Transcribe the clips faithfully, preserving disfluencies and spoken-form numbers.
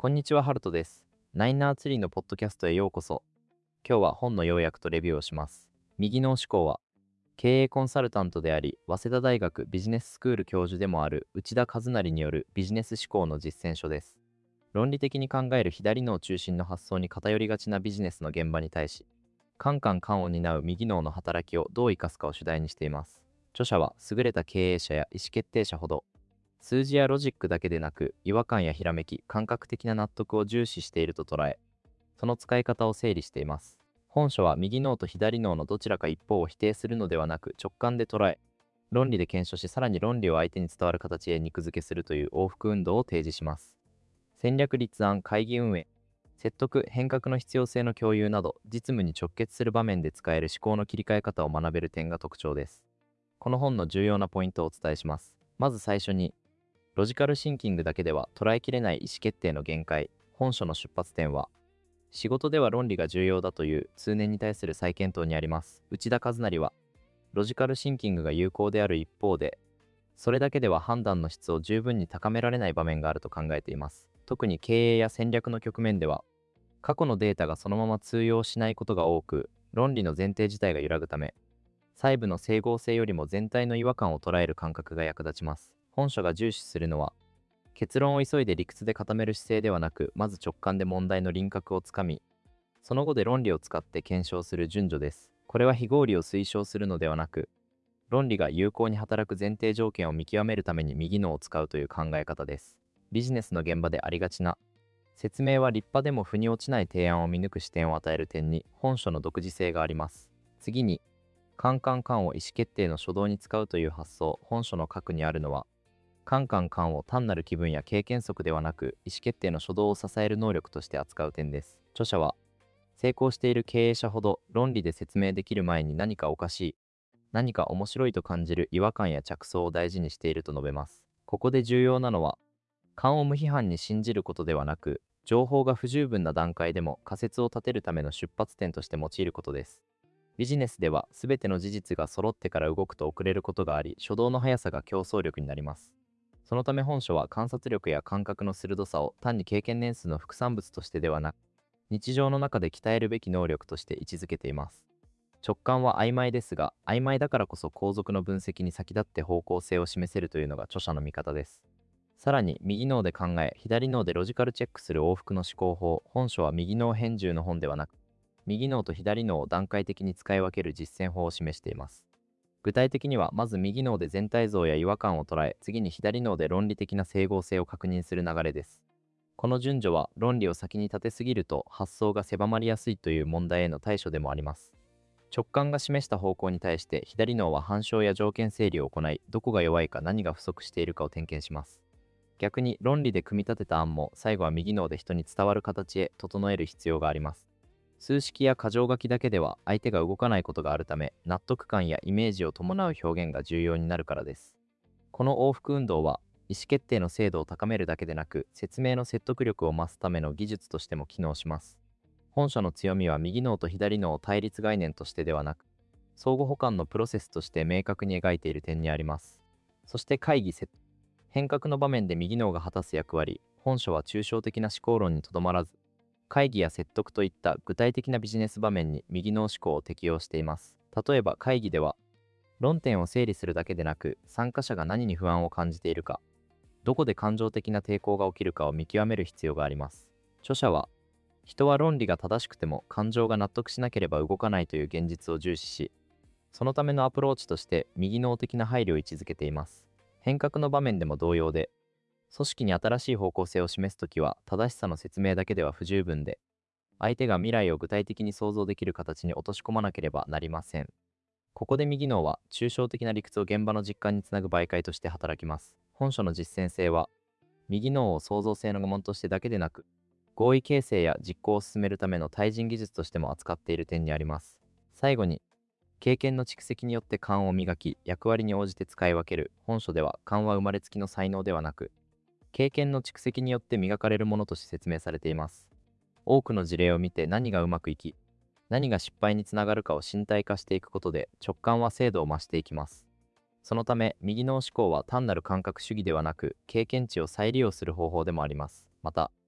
こんにちは、ハルトです。ナイナーツリーのポッドキャストへようこそ。今日は本の要約とレビューをします。右脳思考は、経営コンサルタントであり、早稲田大学ビジネススクール教授でもある内田和成によるビジネス思考の実践書です。論理的に考える左脳中心の発想に偏りがちなビジネスの現場に対し、カンカンカンを担う右脳の働きをどう生かすかを主題にしています。著者は優れた経営者や意思決定者ほど、数字やロジックだけでなく、違和感やひらめき、感覚的な納得を重視していると捉え、その使い方を整理しています。本書は右脳と左脳のどちらか一方を否定するのではなく、直感で捉え、論理で検証し、さらに論理を相手に伝わる形へ肉付けするという往復運動を提示します。戦略立案、会議運営、説得、変革の必要性の共有など、実務に直結する場面で使える思考の切り替え方を学べる点が特徴です。この本の重要なポイントをお伝えします。まず最初に、ロジカルシンキングだけでは捉えきれない意思決定の限界。本書の出発点は、仕事では論理が重要だという通念に対する再検討にあります。内田和成は、ロジカルシンキングが有効である一方で、それだけでは判断の質を十分に高められない場面があると考えています。特に経営や戦略の局面では、過去のデータがそのまま通用しないことが多く、論理の前提自体が揺らぐため、細部の整合性よりも全体の違和感を捉える感覚が役立ちます。本書が重視するのは、結論を急いで理屈で固める姿勢ではなく、まず直感で問題の輪郭をつかみ、その後で論理を使って検証する順序です。これは非合理を推奨するのではなく、論理が有効に働く前提条件を見極めるために右脳を使うという考え方です。ビジネスの現場でありがちな、説明は立派でも腑に落ちない提案を見抜く視点を与える点に、本書の独自性があります。次に、カンカンカンを意思決定の初動に使うという発想。本書の核にあるのは、カンカンカンを単なる気分や経験則ではなく、意思決定の初動を支える能力として扱う点です。著者は、成功している経営者ほど論理で説明できる前に何かおかしい、何か面白いと感じる違和感や着想を大事にしていると述べます。ここで重要なのは、勘を無批判に信じることではなく、情報が不十分な段階でも仮説を立てるための出発点として用いることです。ビジネスでは全ての事実が揃ってから動くと遅れることがあり、初動の速さが競争力になります。そのため本書は観察力や感覚の鋭さを単に経験年数の副産物としてではなく、日常の中で鍛えるべき能力として位置づけています。直感は曖昧ですが、曖昧だからこそ後続の分析に先立って方向性を示せるというのが著者の見方です。さらに、右脳で考え、左脳でロジカルチェックする往復の思考法。本書は右脳編集の本ではなく、右脳と左脳を段階的に使い分ける実践法を示しています。具体的には、まず右脳で全体像や違和感を捉え、次に左脳で論理的な整合性を確認する流れです。この順序は、論理を先に立てすぎると発想が狭まりやすいという問題への対処でもあります。直感が示した方向に対して、左脳は反証や条件整理を行い、どこが弱いか何が不足しているかを点検します。逆に、論理で組み立てた案も、最後は右脳で人に伝わる形へ整える必要があります。数式や箇条書きだけでは相手が動かないことがあるため、納得感やイメージを伴う表現が重要になるからです。この往復運動は、意思決定の精度を高めるだけでなく、説明の説得力を増すための技術としても機能します。本書の強みは右脳と左脳を対立概念としてではなく、相互補完のプロセスとして明確に描いている点にあります。そして会議説変革の場面で右脳が果たす役割。本書は抽象的な思考論にとどまらず、会議や説得といった具体的なビジネス場面に右脳思考を適用しています。例えば会議では、論点を整理するだけでなく、参加者が何に不安を感じているか、どこで感情的な抵抗が起きるかを見極める必要があります。著者は、人は論理が正しくても感情が納得しなければ動かないという現実を重視し、そのためのアプローチとして右脳的な配慮を位置づけています。変革の場面でも同様で、組織に新しい方向性を示すときは正しさの説明だけでは不十分で、相手が未来を具体的に想像できる形に落とし込まなければなりません。ここで右脳は抽象的な理屈を現場の実感につなぐ媒介として働きます。本書の実践性は、右脳を創造性の門としてだけでなく、合意形成や実行を進めるための対人技術としても扱っている点にあります。最後に、経験の蓄積によって勘を磨き、役割に応じて使い分ける。本書では、勘は生まれつきの才能ではなく、経験の蓄積によって磨かれるものとして説明されています。多くの事例を見て何がうまくいき、何が失敗につながるかを身体化していくことで、直感は精度を増していきます。そのため、右脳思考は単なる感覚主義ではなく、経験値を再利用する方法でもあります。また、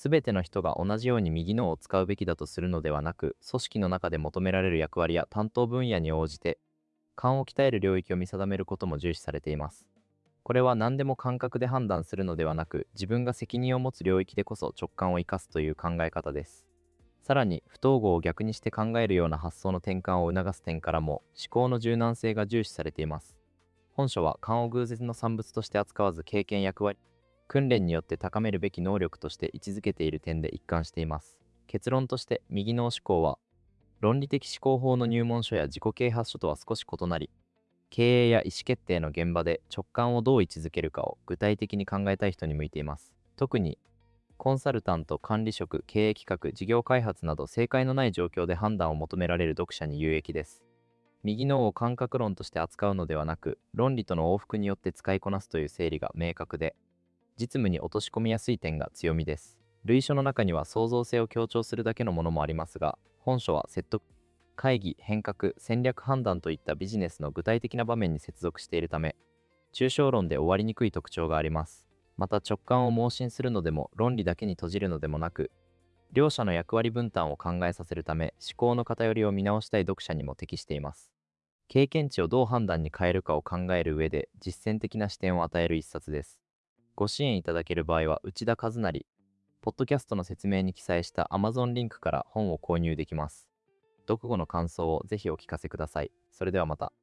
すべての人が同じように右脳を使うべきだとするのではなく、組織の中で求められる役割や担当分野に応じて、勘を鍛える領域を見定めることも重視されています。これは何でも感覚で判断するのではなく、自分が責任を持つ領域でこそ直感を生かすという考え方です。さらに、不統合を逆にして考えるような発想の転換を促す点からも、思考の柔軟性が重視されています。本書は勘を偶然の産物として扱わず、経験役割、訓練によって高めるべき能力として位置づけている点で一貫しています。結論として、右脳思考は、論理的思考法の入門書や自己啓発書とは少し異なり、経営や意思決定の現場で直感をどう位置づけるかを具体的に考えたい人に向いています。特に、コンサルタント、管理職、経営企画、事業開発など正解のない状況で判断を求められる読者に有益です。右脳を感覚論として扱うのではなく、論理との往復によって使いこなすという整理が明確で、実務に落とし込みやすい点が強みです。類書の中には創造性を強調するだけのものもありますが、本書は説得、会議、変革、戦略判断といったビジネスの具体的な場面に接続しているため、抽象論で終わりにくい特徴があります。また直感を盲信するのでも論理だけに閉じるのでもなく、両者の役割分担を考えさせるため、思考の偏りを見直したい読者にも適しています。経験値をどう判断に変えるかを考える上で実践的な視点を与える一冊です。ご支援いただける場合は内田和成、ポッドキャストの説明に記載した Amazon リンクから本を購入できます。読後の感想をぜひお聞かせください。それではまた。